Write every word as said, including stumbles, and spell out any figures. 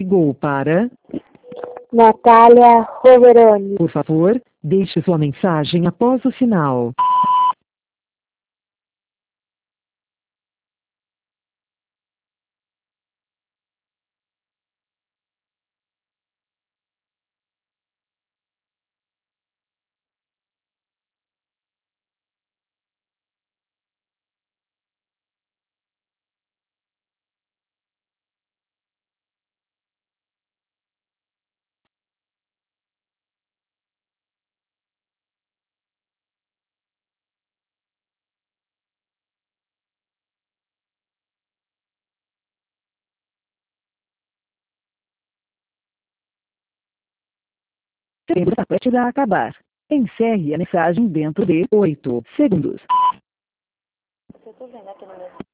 Ligou para... Natália Roveroni. Por favor, deixe sua mensagem após o sinal. O tempo está prestes a acabar. Encerre a mensagem dentro de oito segundos. Eu tô vendo aqui no meu